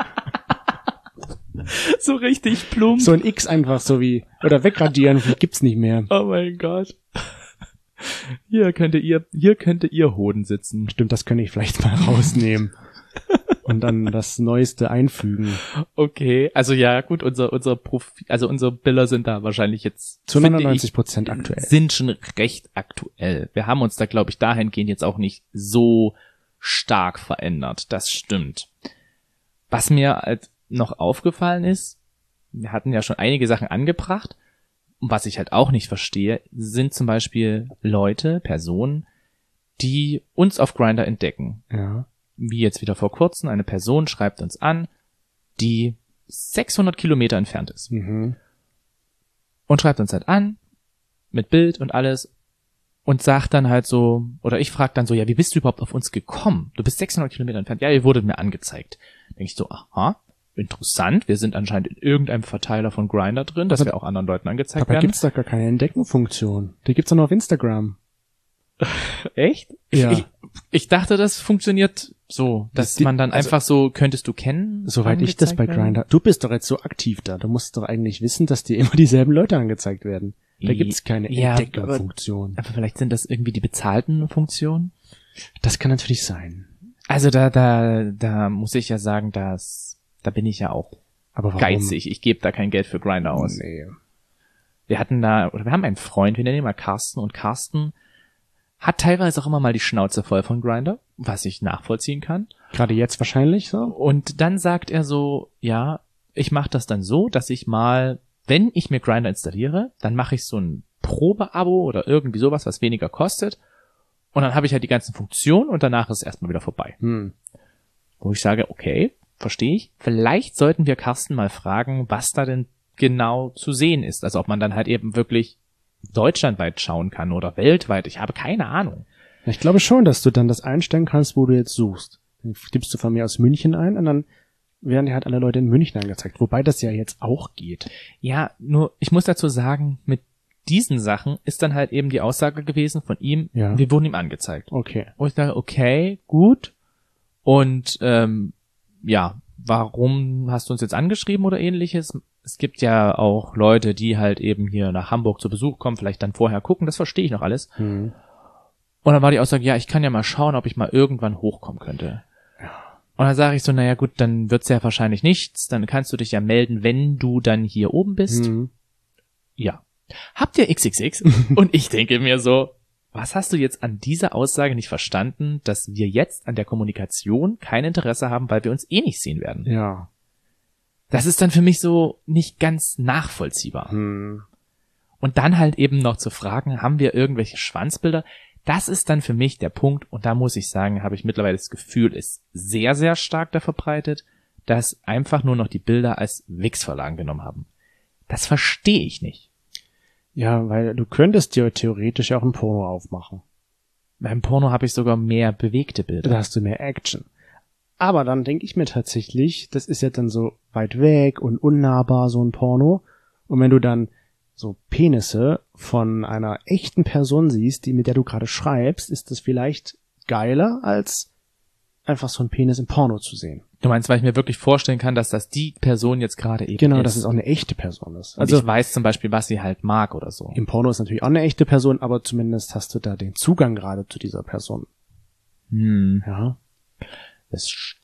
So richtig plump. So ein X einfach so wie, oder wegradieren, gibt's nicht mehr. Oh mein Gott. Hier könnte ihr, hier könnte ihr Hoden sitzen. Stimmt, das könnte ich vielleicht mal rausnehmen. Und dann das Neueste einfügen. Okay, also ja, gut, unser, unser Profil, also unsere Bilder sind da wahrscheinlich jetzt Zu finde neunundneunzig ich, Prozent aktuell. sind schon recht aktuell. Wir haben uns da, glaube ich, dahingehend jetzt auch nicht so stark verändert. Das stimmt. Was mir halt noch aufgefallen ist, wir hatten ja schon einige Sachen angebracht. Und was ich halt auch nicht verstehe, sind zum Beispiel Leute, Personen, die uns auf Grindr entdecken. Ja. Wie jetzt wieder vor kurzem, eine Person schreibt uns an, die sechshundert Kilometer entfernt ist. Mhm. Und schreibt uns halt an, mit Bild und alles, und sagt dann halt so, oder ich frage dann so, ja, wie bist du überhaupt auf uns gekommen? Du bist sechshundert Kilometer entfernt. Ja, ihr wurdet mir angezeigt. Denke ich so, aha, interessant, wir sind anscheinend in irgendeinem Verteiler von Grindr drin, dass Aber- wir auch anderen Leuten angezeigt Dabei werden. gibt's da gar keine Entdeckenfunktion. Die gibt's doch nur auf Instagram. Echt? Ja. Ich, ich dachte, das funktioniert so, dass Die- man dann also- einfach so, könntest du kennen? Soweit ich das bei angezeigt werden? Grindr. Du bist doch jetzt so aktiv da. Du musst doch eigentlich wissen, dass dir immer dieselben Leute angezeigt werden. Da I- gibt's keine ja, Entdeckenfunktion. Aber vielleicht sind das irgendwie die bezahlten Funktionen? Das kann natürlich sein. Also da, da, da muss ich ja sagen, dass, da bin ich ja auch Aber warum? geizig. Ich gebe da kein Geld für Grindr aus. Nee. wir hatten da, oder wir haben einen Freund, wir nennen ihn mal Carsten, und Carsten hat teilweise auch immer mal die Schnauze voll von Grindr, was ich nachvollziehen kann. Gerade jetzt wahrscheinlich so. Und dann sagt er so, ja, ich mache das dann so, dass ich mal, wenn ich mir Grindr installiere, dann mache ich so ein Probeabo oder irgendwie sowas, was weniger kostet. Und dann habe ich halt die ganzen Funktionen und danach ist es erstmal wieder vorbei. Hm. Wo ich sage, okay, verstehe ich. Vielleicht sollten wir Carsten mal fragen, was da denn genau zu sehen ist. Also ob man dann halt eben wirklich deutschlandweit schauen kann oder weltweit. Ich habe keine Ahnung. Ich glaube schon, dass du dann das einstellen kannst, wo du jetzt suchst. Dann gibst du von mir aus München ein und dann werden dir halt alle Leute in München angezeigt. Wobei das ja jetzt auch geht. Ja, nur ich muss dazu sagen, mit diesen Sachen ist dann halt eben die Aussage gewesen von ihm, Ja. wir wurden ihm angezeigt. Okay. Und ich dachte, okay, gut. Und ähm, ja, warum hast du uns jetzt angeschrieben oder ähnliches? Es gibt ja auch Leute, die halt eben hier nach Hamburg zu Besuch kommen, vielleicht dann vorher gucken, das verstehe ich noch alles. Hm. Und dann war die Aussage, ja, ich kann ja mal schauen, ob ich mal irgendwann hochkommen könnte. Und dann sage ich so, naja gut, dann wird's ja wahrscheinlich nichts, dann kannst du dich ja melden, wenn du dann hier oben bist. Hm. Ja. Habt ihr X X X? Und ich denke mir so, was hast du jetzt an dieser Aussage nicht verstanden, dass wir jetzt an der Kommunikation kein Interesse haben, weil wir uns eh nicht sehen werden? Ja. Das ist dann für mich so nicht ganz nachvollziehbar. Hm. Und dann halt eben noch zu fragen, haben wir irgendwelche Schwanzbilder? Das ist dann für mich der Punkt, und da muss ich sagen, habe ich mittlerweile das Gefühl, ist sehr, sehr stark da verbreitet, dass einfach nur noch die Bilder als Wix-Verlagen genommen haben. Das verstehe ich nicht. Ja, weil du könntest dir theoretisch auch ein Porno aufmachen. Beim Porno habe ich sogar mehr bewegte Bilder. Da hast du mehr Action. Aber dann denke ich mir tatsächlich, das ist ja dann so weit weg und unnahbar, so ein Porno. Und wenn du dann so Penisse von einer echten Person siehst, die mit der du gerade schreibst, ist das vielleicht geiler, als einfach so ein Penis im Porno zu sehen. Du meinst, weil ich mir wirklich vorstellen kann, dass das die Person jetzt gerade eben Genau, ist. dass es auch eine echte Person ist. Also Also ich weiß zum Beispiel, was sie halt mag oder so. im Porno ist natürlich auch eine echte Person, aber zumindest hast du da den Zugang gerade zu dieser Person. Hm. Ja. Das sch-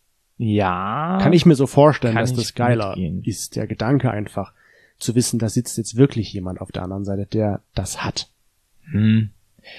ja. Kann ich mir so vorstellen, Kann dass ich das geiler mitgehen. ist, der Gedanke einfach zu wissen, da sitzt jetzt wirklich jemand auf der anderen Seite, der das hat. Hm.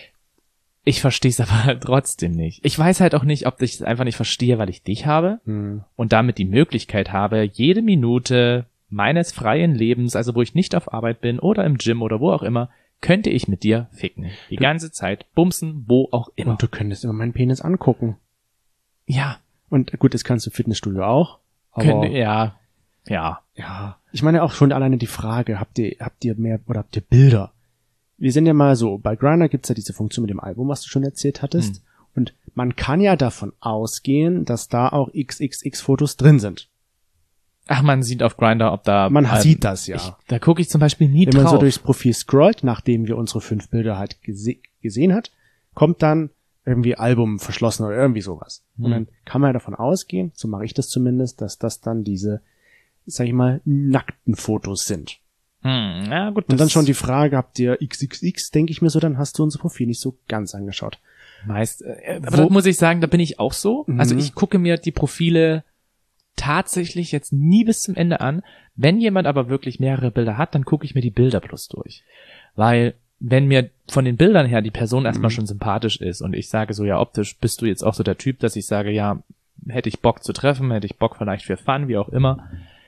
Ich verstehe es aber trotzdem nicht. Ich weiß halt auch nicht, ob ich es einfach nicht verstehe, weil ich dich habe Hm. und damit die Möglichkeit habe, jede Minute meines freien Lebens, also wo ich nicht auf Arbeit bin oder im Gym oder wo auch immer, könnte ich mit dir ficken. Die Du- ganze Zeit, bumsen, wo auch immer. Und du könntest immer meinen Penis angucken. Ja, Und gut, das kannst du im Fitnessstudio auch. Aber könnte, ja, ja. ja, ich meine auch schon alleine die Frage, habt ihr, habt ihr mehr oder habt ihr Bilder? Wir sind ja mal so, bei Grindr gibt's ja diese Funktion mit dem Album, was du schon erzählt hattest. Hm. Und man kann ja davon ausgehen, dass da auch X X X-Fotos drin sind. Ach, man sieht auf Grindr, ob da... Man ähm, sieht das ja. Ich, da gucke ich zum Beispiel nie Wenn drauf. man so durchs Profil scrollt, nachdem wir unsere fünf Bilder halt gese- gesehen hat, kommt dann irgendwie Album verschlossen oder irgendwie sowas. Hm. Und dann kann man ja davon ausgehen, so mache ich das zumindest, dass das dann diese, sag ich mal, nackten Fotos sind. Hm, ja, gut. Und dann das schon die Frage, habt ihr X X X, denke ich mir so, dann hast du unser Profil nicht so ganz angeschaut. meist, äh, aber Wo- da muss ich sagen, da bin ich auch so. Mhm. Also ich gucke mir die Profile tatsächlich jetzt nie bis zum Ende an. Wenn jemand aber wirklich mehrere Bilder hat, dann gucke ich mir die Bilder plus durch. Weil wenn mir von den Bildern her die Person erstmal Mhm. schon sympathisch ist und ich sage so, ja, optisch bist du jetzt auch so der Typ, dass ich sage, ja, hätte ich Bock zu treffen, hätte ich Bock vielleicht für Fun, wie auch immer,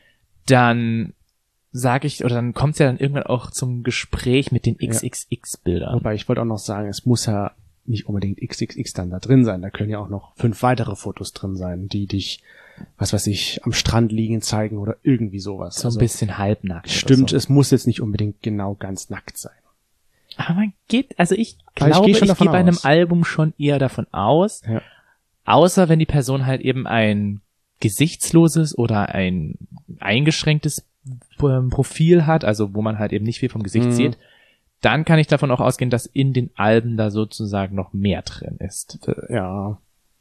dann sage ich, oder dann kommt es ja dann irgendwann auch zum Gespräch mit den Ja. X X X-Bildern. Wobei ich wollte auch noch sagen, es muss ja nicht unbedingt X X X dann da drin sein. Da können ja auch noch fünf weitere Fotos drin sein, die dich, was weiß ich, am Strand liegen zeigen oder irgendwie sowas. So ein bisschen halbnackt. oder Stimmt, so. es muss jetzt nicht unbedingt genau ganz nackt sein. Aber man geht, also ich Aber ich glaube, gehe ich, schon gehe davon bei einem aus. Album schon eher davon aus, Ja. außer wenn die Person halt eben ein gesichtsloses oder ein eingeschränktes ähm, Profil hat, also wo man halt eben nicht viel vom Gesicht Mhm. sieht, dann kann ich davon auch ausgehen, dass in den Alben da sozusagen noch mehr drin ist. Ja.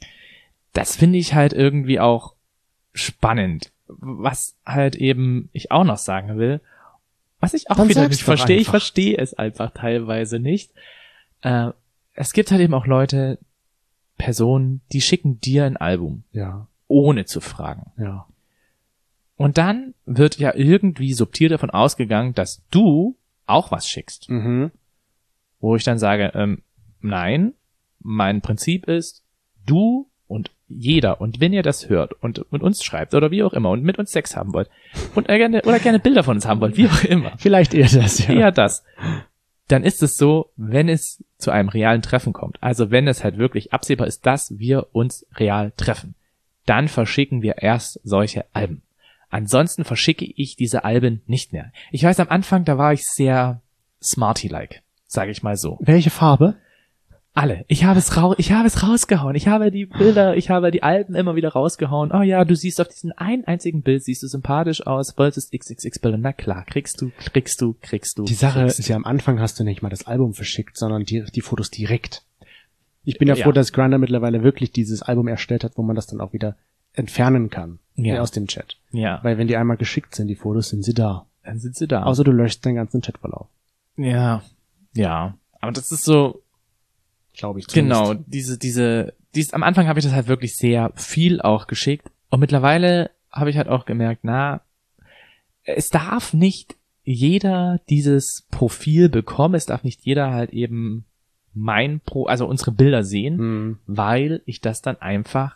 Das finde ich halt irgendwie auch spannend. Was halt eben ich auch noch sagen will, was ich auch Dann wieder sag's nicht doch verstehe, ich einfach. verstehe es einfach teilweise nicht. Äh, es gibt halt eben auch Leute, Personen, die schicken dir ein Album, Ja. ohne zu fragen. Ja. Und dann wird ja irgendwie subtil davon ausgegangen, dass du auch was schickst. Mhm. Wo ich dann sage, ähm, nein, mein Prinzip ist, du und jeder, und wenn ihr das hört und mit uns schreibt oder wie auch immer und mit uns Sex haben wollt und gerne, oder gerne Bilder von uns haben wollt, wie auch immer. Vielleicht eher das, ja. Eher das. Dann ist es so, wenn es zu einem realen Treffen kommt, also wenn es halt wirklich absehbar ist, dass wir uns real treffen, dann verschicken wir erst solche Alben. Ansonsten verschicke ich diese Alben nicht mehr. Ich weiß, am Anfang, da war ich sehr smarty-like, sage ich mal so. Welche Farbe? Alle. Ich habe es rau ich habe es rausgehauen. Ich habe die Bilder, ich habe die Alben immer wieder rausgehauen. Oh ja, du siehst auf diesem einen einzigen Bild, siehst du sympathisch aus, wolltest X X X Bilder. Na klar, kriegst du, kriegst du, kriegst du. Die Sache kriegst. ist ja, am Anfang hast du nicht mal das Album verschickt, sondern die, die Fotos direkt. Ich bin ja, Ja. froh, dass Grindr mittlerweile wirklich dieses Album erstellt hat, wo man das dann auch wieder entfernen kann. Ja. äh, Aus dem Chat. Ja, Weil wenn die einmal geschickt sind, die Fotos, sind sie da. dann sind sie da. Außer du löschst den ganzen Chatverlauf. ja, ja. Aber das ist so, Glaube ich zumindest. genau, diese, diese, dies, am Anfang habe ich das halt wirklich sehr viel auch geschickt. Und mittlerweile habe ich halt auch gemerkt, na, es darf nicht jeder dieses Profil bekommen, es darf nicht jeder halt eben mein Pro, also unsere Bilder sehen, Hm. weil ich das dann einfach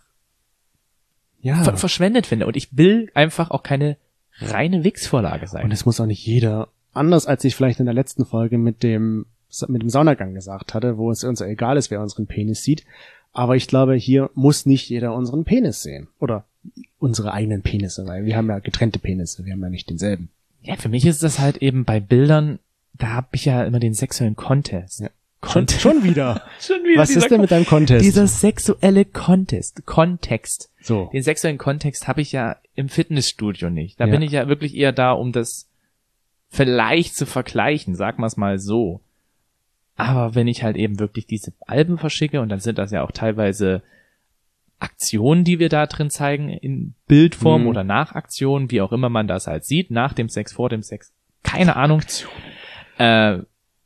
Ja. ver verschwendet finde. Und ich will einfach auch keine reine Wix-Vorlage sein. Und es muss auch nicht jeder, anders als ich vielleicht in der letzten Folge mit dem mit dem Saunagang gesagt hatte, wo es uns egal ist, wer unseren Penis sieht. Aber ich glaube, hier muss nicht jeder unseren Penis sehen. Oder unsere eigenen Penisse, weil wir haben ja getrennte Penisse, wir haben ja nicht denselben. Ja, für mich ist das halt eben bei Bildern, da habe ich ja immer den sexuellen Contest. Ja. Schon, Schon wieder. schon wieder. Was ist denn mit deinem Contest? Dieser sexuelle Contest, Kontext. so. Den sexuellen Kontext habe ich ja im Fitnessstudio nicht. Da Ja. bin ich ja wirklich eher da, um das vielleicht zu vergleichen, sag mal's mal so. Aber wenn ich halt eben wirklich diese Alben verschicke, und dann sind das ja auch teilweise Aktionen, die wir da drin zeigen, in Bildform Mhm. oder Nachaktionen, wie auch immer man das halt sieht, nach dem Sex, vor dem Sex, keine Ahnung. Äh,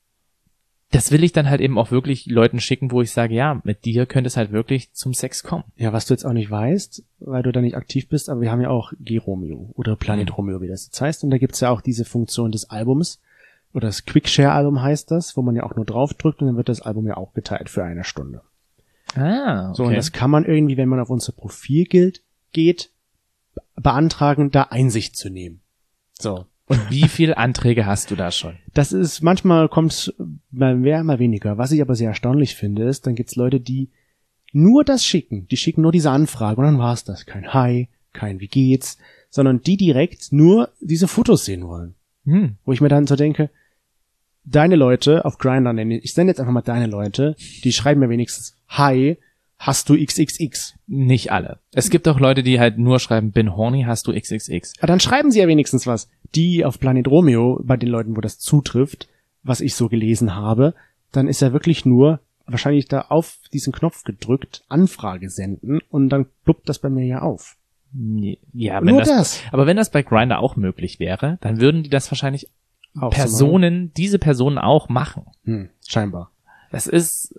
das will ich dann halt eben auch wirklich Leuten schicken, wo ich sage, ja, mit dir könnte es halt wirklich zum Sex kommen. Ja, was du jetzt auch nicht weißt, weil du da nicht aktiv bist, aber wir haben ja auch G-Romeo oder Planet Mhm. Romeo, wie das jetzt heißt. Und da gibt's ja auch diese Funktion des Albums. Oder das Quick-Share-Album heißt das, wo man ja auch nur draufdrückt und dann wird das Album ja auch geteilt für eine Stunde. Ah, okay. So, und das kann man irgendwie, wenn man auf unser Profil gilt, geht, beantragen, da Einsicht zu nehmen. So. Und wie viele Anträge hast du da schon? Das ist, manchmal kommt mal mehr, mal weniger. Was ich aber sehr erstaunlich finde, ist, dann gibt's Leute, die nur das schicken. Die schicken nur diese Anfrage und dann war's das. Kein Hi, kein Wie geht's, sondern die direkt nur diese Fotos sehen wollen. Hm. Wo ich mir dann so denke, deine Leute auf Grindr nenne ich, ich nenne jetzt einfach mal deine Leute, die schreiben mir wenigstens Hi, hast du X X X? Nicht alle. Es gibt auch Leute, die halt nur schreiben, bin horny, hast du X X X. Aber dann schreiben sie ja wenigstens was. Die auf Planet Romeo, bei den Leuten, wo das zutrifft, was ich so gelesen habe, dann ist ja wirklich nur wahrscheinlich da auf diesen Knopf gedrückt, Anfrage senden und dann pluppt das bei mir ja auf. Ja, wenn Nur das, das. aber wenn das bei Grindr auch möglich wäre, dann würden die das wahrscheinlich Auch Personen, diese Personen auch machen. so mal. Hm, scheinbar. Das ist,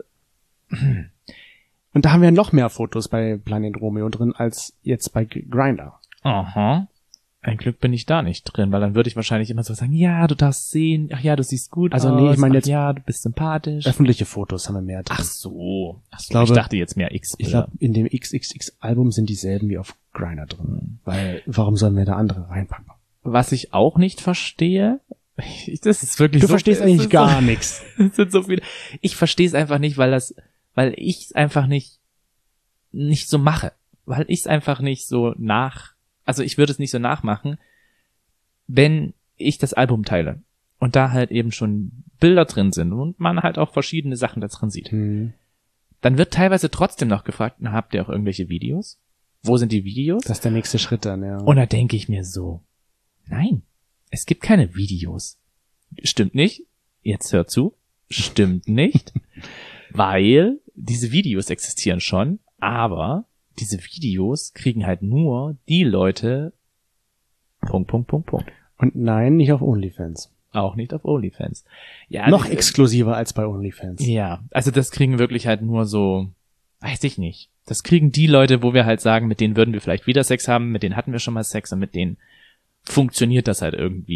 Und da haben wir noch mehr Fotos bei Planet Romeo drin als jetzt bei Grindr. aha, ein Glück bin ich da nicht drin, weil dann würde ich wahrscheinlich immer so sagen, ja, du darfst sehen, ach ja, du siehst gut Also aus, nee, ich meine ach jetzt- ja, du bist sympathisch. Öffentliche Fotos haben wir mehr drin. Ach so, ach so, ich, glaube- dachte jetzt mehr X. Ich glaube, in dem X X X-Album sind dieselben wie auf Grindr drin. Weil, warum sollen wir da andere reinpacken? Was ich auch nicht verstehe, ich, das ist wirklich Du so, verstehst es eigentlich ist gar so, nichts. Es sind so viele. Ich verstehe es einfach nicht, weil das, weil ich es einfach nicht, nicht so mache. Weil ich es einfach nicht so nach, also ich würde es nicht so nachmachen, wenn ich das Album teile und da halt eben schon Bilder drin sind und man halt auch verschiedene Sachen da drin sieht. Hm. Dann wird teilweise trotzdem noch gefragt, na, habt ihr auch irgendwelche Videos? Wo sind die Videos? Das ist der nächste Schritt dann, ja. Und da denke ich mir so, nein, es gibt keine Videos. Stimmt nicht. Jetzt hört zu. Stimmt nicht. Weil diese Videos existieren schon, aber diese Videos kriegen halt nur die Leute Punkt, Punkt, Punkt, Punkt. Und nein, nicht auf OnlyFans. Auch nicht auf OnlyFans. Ja, Noch das- exklusiver als bei OnlyFans. Ja, also das kriegen wirklich halt nur so, weiß ich nicht. Das kriegen die Leute, wo wir halt sagen, mit denen würden wir vielleicht wieder Sex haben, mit denen hatten wir schon mal Sex und mit denen funktioniert das halt irgendwie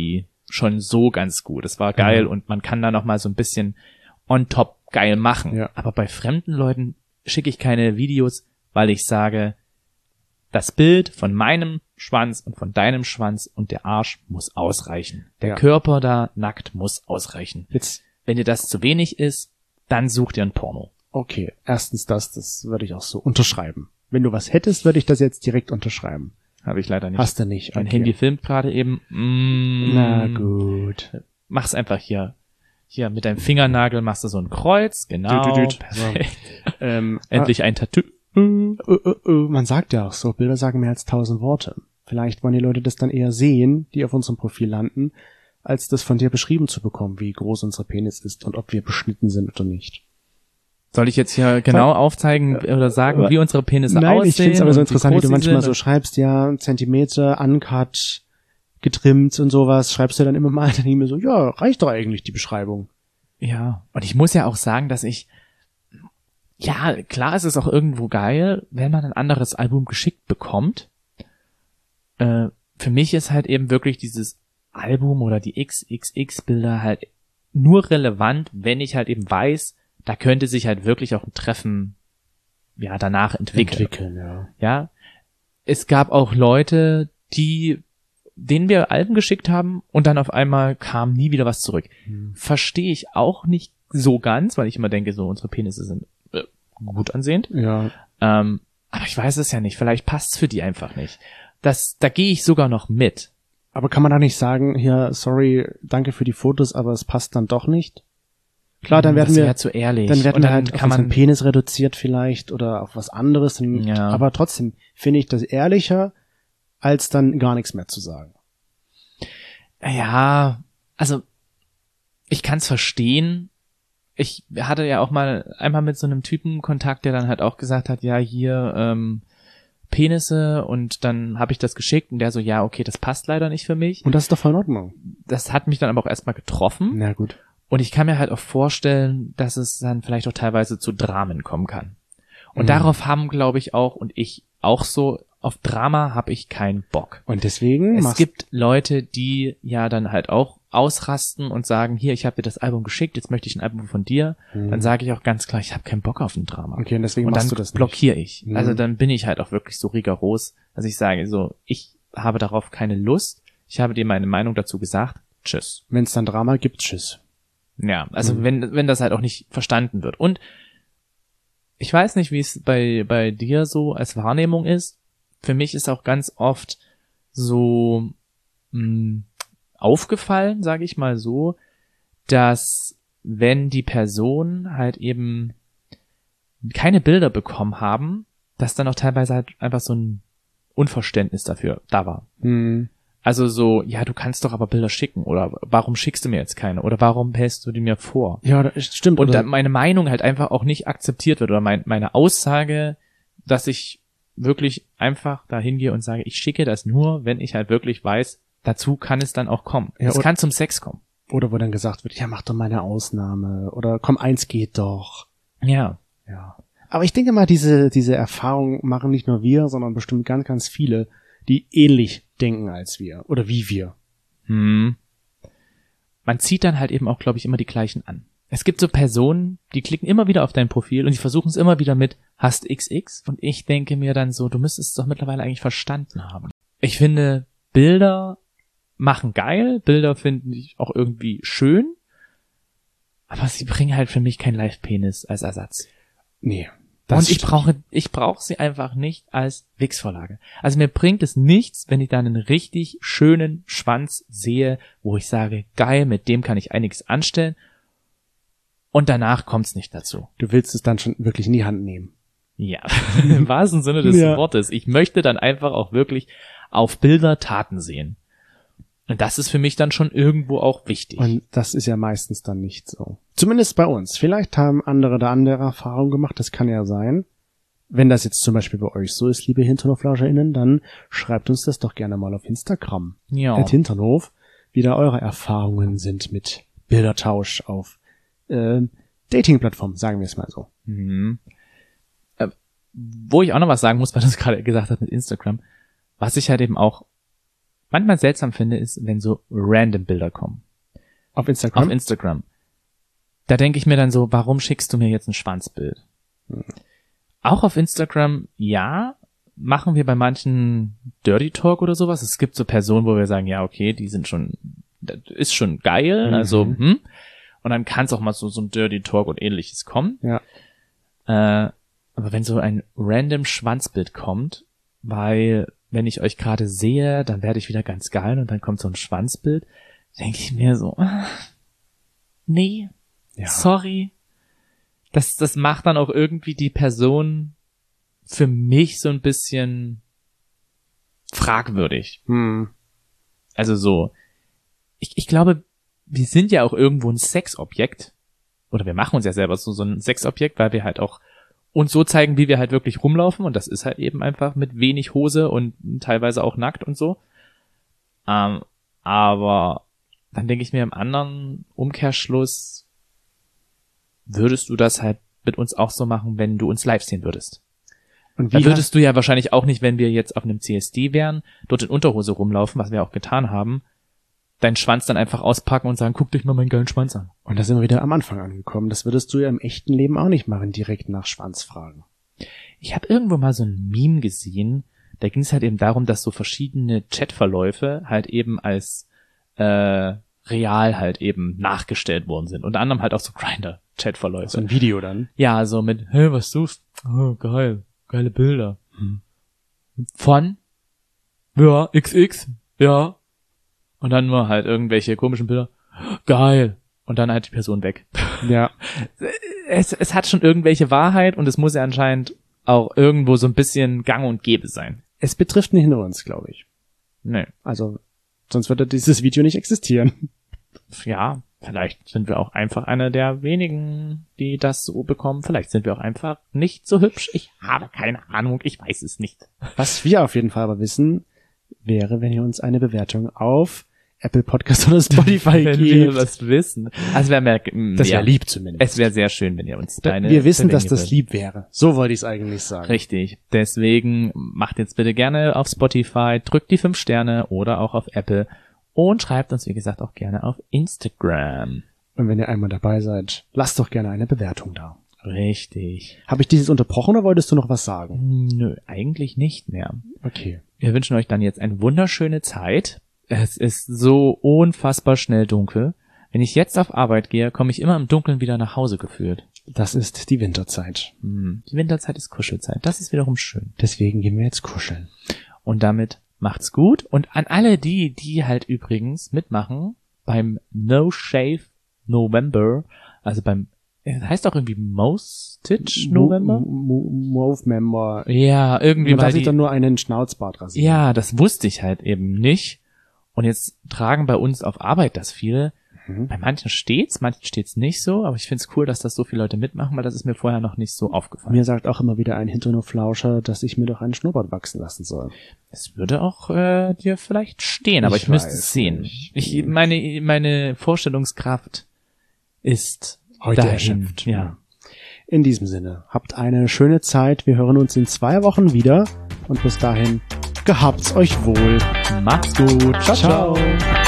schon so ganz gut. Es war geil Mhm. und man kann da noch mal so ein bisschen on top geil machen. Ja. Aber bei fremden Leuten schicke ich keine Videos, weil ich sage, das Bild von meinem Schwanz und von deinem Schwanz und der Arsch muss ausreichen. Der Ja. Körper da nackt muss ausreichen. Jetzt, Wenn dir das zu wenig ist, dann such dir ein Porno. okay, erstens das, das würde ich auch so unterschreiben. Wenn du was hättest, würde ich das jetzt direkt unterschreiben. Habe ich leider nicht. Hast du nicht. Mein okay. Handy filmt gerade eben. Mm, Na gut. Mach's einfach hier. Hier mit deinem Fingernagel machst du so ein Kreuz. Genau. Düt, düt, düt. Perfekt. Ähm, Endlich ein Tattoo. Äh, äh, äh, man sagt ja auch so, Bilder sagen mehr als tausend Worte. Vielleicht wollen die Leute das dann eher sehen, die auf unserem Profil landen, als das von dir beschrieben zu bekommen, wie groß unser Penis ist und ob wir beschnitten sind oder nicht. Soll ich jetzt hier genau aufzeigen oder sagen, wie unsere Penisse Nein, aussehen? ich finde es aber so und wie interessant, wie groß du sie manchmal sind so schreibst, ja, Zentimeter, uncut, getrimmt und sowas, schreibst du dann immer mal, dann mir so, ja, reicht doch eigentlich die Beschreibung. Ja, und ich muss ja auch sagen, dass ich, ja, klar ist es auch irgendwo geil, wenn man ein anderes Album geschickt bekommt. Äh, für mich ist halt eben wirklich dieses Album oder die X X X-Bilder halt nur relevant, wenn ich halt eben weiß, da könnte sich halt wirklich auch ein Treffen, ja, danach entwickeln. Entwickeln, ja. Ja, es gab auch Leute, die, denen wir Alben geschickt haben und dann auf einmal kam nie wieder was zurück. Hm. Verstehe ich auch nicht so ganz, weil ich immer denke, so unsere Penisse sind äh, gut ansehend. Ja, Ähm, aber ich weiß es ja nicht. Vielleicht passt's für die einfach nicht. Das, da gehe ich sogar noch mit. aber kann man da nicht sagen, hier, sorry, danke für die Fotos, aber es passt dann doch nicht? Klar, dann werden das wir, wäre zu ehrlich. dann werden und wir dann halt auf kann unseren man, Penis reduziert vielleicht oder auf was anderes. Dann, Ja. Aber trotzdem finde ich das ehrlicher, als dann gar nichts mehr zu sagen. ja, also ich kann's verstehen. Ich hatte ja auch mal einmal mit so einem Typen Kontakt, der dann halt auch gesagt hat, ja, hier ähm, Penisse, und dann habe ich das geschickt und der so, ja, okay, das passt leider nicht für mich. Und das ist doch voll in Ordnung. Das hat mich dann aber auch erstmal getroffen. Na gut. Und ich kann mir halt auch vorstellen, dass es dann vielleicht auch teilweise zu Dramen kommen kann. Und Mhm. darauf haben, glaube ich, auch, und ich auch so, auf Drama habe ich keinen Bock. Und deswegen Es machst gibt Leute, die ja dann halt auch ausrasten und sagen, hier, ich habe dir das Album geschickt, jetzt möchte ich ein Album von dir. Mhm. Dann sage ich auch ganz klar, ich habe keinen Bock auf ein Drama. Okay, und deswegen und machst dann du das nicht. blockiere ich. Mhm. Also dann bin ich halt auch wirklich so rigoros, dass ich sage, so, ich habe darauf keine Lust. Ich habe dir meine Meinung dazu gesagt. Tschüss. Wenn es dann Drama gibt, tschüss. Ja, also Mhm. wenn wenn das halt auch nicht verstanden wird. Und ich weiß nicht, wie es bei bei dir so als Wahrnehmung ist. Für mich ist auch ganz oft so mh, aufgefallen, sage ich mal so, dass wenn die Person halt eben keine Bilder bekommen haben, dass dann auch teilweise halt einfach so ein Unverständnis dafür da war. Hm. Also so, ja, du kannst doch aber Bilder schicken, oder warum schickst du mir jetzt keine, oder warum hältst du die mir vor? Ja, das stimmt. Und oder? da meine Meinung halt einfach auch nicht akzeptiert wird, oder mein, meine Aussage, dass ich wirklich einfach da hingehe und sage, ich schicke das nur, wenn ich halt wirklich weiß, dazu kann es dann auch kommen. Ja, es und- kann zum Sex kommen. Oder wo dann gesagt wird, ja, mach doch mal eine Ausnahme. Oder komm, eins geht doch. Ja. Ja. Aber ich denke mal, diese, diese Erfahrung machen nicht nur wir, sondern bestimmt ganz, ganz viele, die ähnlich denken als wir. Oder wie wir. Hm. Man zieht dann halt eben auch, glaube ich, immer die gleichen an. Es gibt so Personen, die klicken immer wieder auf dein Profil und die versuchen es immer wieder mit hast X X, und ich denke mir dann so, du müsstest es doch mittlerweile eigentlich verstanden haben. Ich finde, Bilder machen geil, Bilder finde ich auch irgendwie schön, aber sie bringen halt für mich keinen Live-Penis als Ersatz. Nee. Und ich stimmt. brauche, ich brauche sie einfach nicht als Wix-Vorlage. Also mir bringt es nichts, wenn ich da einen richtig schönen Schwanz sehe, wo ich sage, geil, mit dem kann ich einiges anstellen. Und danach kommt's nicht dazu. Du willst es dann schon wirklich in die Hand nehmen. Ja, im wahrsten Sinne des Ja. Wortes. Ich möchte dann einfach auch wirklich auf Bilder Taten sehen. Und das ist für mich dann schon irgendwo auch wichtig. Und das ist ja meistens dann nicht so. Zumindest bei uns. Vielleicht haben andere da andere Erfahrungen gemacht, das kann ja sein. Wenn das jetzt zum Beispiel bei euch so ist, liebe HinternhoflauscherInnen, dann schreibt uns das doch gerne mal auf Instagram. ja. At Hinternhof, wie da eure Erfahrungen sind mit Bildertausch auf äh, Dating-Plattformen, sagen wir es mal so. Mhm. Äh, wo ich auch noch was sagen muss, weil du es gerade gesagt hast mit Instagram, was ich halt eben auch manchmal seltsam finde, ist, wenn so random Bilder kommen. Auf Instagram? Auf Instagram. Da denke ich mir dann so, warum schickst du mir jetzt ein Schwanzbild? Hm. Auch auf Instagram, ja, machen wir bei manchen Dirty Talk oder sowas. Es gibt so Personen, wo wir sagen, ja, okay, die sind schon, das ist schon geil, mhm. also, hm. Und dann kann es auch mal so, so ein Dirty Talk und ähnliches kommen. Ja. Äh, aber wenn so ein random Schwanzbild kommt, weil, wenn ich euch gerade sehe, dann werde ich wieder ganz geil und dann kommt so ein Schwanzbild, denke ich mir so, nee, ja. sorry. Das, das macht dann auch irgendwie die Person für mich so ein bisschen fragwürdig. Hm. Also so, ich, ich glaube, wir sind ja auch irgendwo ein Sexobjekt. Oder wir machen uns ja selber so, so ein Sexobjekt, weil wir halt auch uns so zeigen, wie wir halt wirklich rumlaufen. Und das ist halt eben einfach mit wenig Hose und teilweise auch nackt und so. Ähm, aber dann denke ich mir im anderen Umkehrschluss, würdest du das halt mit uns auch so machen, wenn du uns live sehen würdest? Und wie da würdest du ja wahrscheinlich auch nicht, wenn wir jetzt auf einem C S D wären, dort in Unterhose rumlaufen, was wir auch getan haben, deinen Schwanz dann einfach auspacken und sagen, guck dich mal meinen geilen Schwanz an. Und da sind wir wieder am Anfang angekommen. Das würdest du ja im echten Leben auch nicht machen, direkt nach Schwanz fragen. Ich habe irgendwo mal so ein Meme gesehen, da ging es halt eben darum, dass so verschiedene Chatverläufe halt eben als äh, real halt eben nachgestellt worden sind. Unter anderem halt auch so Grindr-Chatverläufe. So ein Video dann? Ja, so mit, hey, was suchst du? Oh, geil. Geile Bilder. Hm. Von? Ja, X X. Ja. Und dann nur halt irgendwelche komischen Bilder. Geil. Und dann halt die Person weg. Ja. Es, es hat schon irgendwelche Wahrheit und es muss ja anscheinend auch irgendwo so ein bisschen gang und gäbe sein. Es betrifft nicht nur uns, glaube ich. Nee. Also, sonst würde dieses Video nicht existieren. Ja, vielleicht sind wir auch einfach einer der wenigen, die das so bekommen. Vielleicht sind wir auch einfach nicht so hübsch. Ich habe keine Ahnung, ich weiß es nicht. Was wir auf jeden Fall aber wissen, wäre, wenn ihr uns eine Bewertung auf Apple Podcast oder Spotify wenn gebt. Wir das wissen. Also wäre mehr, das wäre lieb zumindest. Es wäre sehr schön, wenn ihr uns deine Wir wissen, dass das lieb wäre. So wollte ich es eigentlich sagen. Richtig. Deswegen macht jetzt bitte gerne auf Spotify, drückt die fünf Sterne oder auch auf Apple und schreibt uns, wie gesagt, auch gerne auf Instagram. Und wenn ihr einmal dabei seid, lasst doch gerne eine Bewertung da. Richtig. Habe ich dieses unterbrochen oder wolltest du noch was sagen? Nö, eigentlich nicht mehr. Okay. Wir wünschen euch dann jetzt eine wunderschöne Zeit. Es ist so unfassbar schnell dunkel. Wenn ich jetzt auf Arbeit gehe, komme ich immer im Dunkeln wieder nach Hause gefühlt. Das ist die Winterzeit. Hm, die Winterzeit ist Kuschelzeit. Das ist wiederum schön. Deswegen gehen wir jetzt kuscheln. Und damit macht's gut. Und an alle die, die halt übrigens mitmachen beim No Shave November, also beim, das heißt auch irgendwie Mostage November? Movember. Ja, irgendwie. Und da sich dann nur einen Schnauzbart rasieren. Ja, das wusste ich halt eben nicht. Und jetzt tragen bei uns auf Arbeit das viele. Mhm. Bei manchen steht's, manchen steht's nicht so. Aber ich find's cool, dass das so viele Leute mitmachen, weil das ist mir vorher noch nicht so aufgefallen. Mir sagt auch immer wieder ein Hinternoflauscher, dass ich mir doch einen Schnurrbart wachsen lassen soll. Es würde auch äh, dir vielleicht stehen, aber ich, ich müsste es sehen. Nicht. Ich meine, meine Vorstellungskraft ist heute dahin. erschöpft. Ja. In diesem Sinne, habt eine schöne Zeit. Wir hören uns in zwei Wochen wieder. Und bis dahin, gehabt's euch wohl. Macht's gut. Ciao, ciao.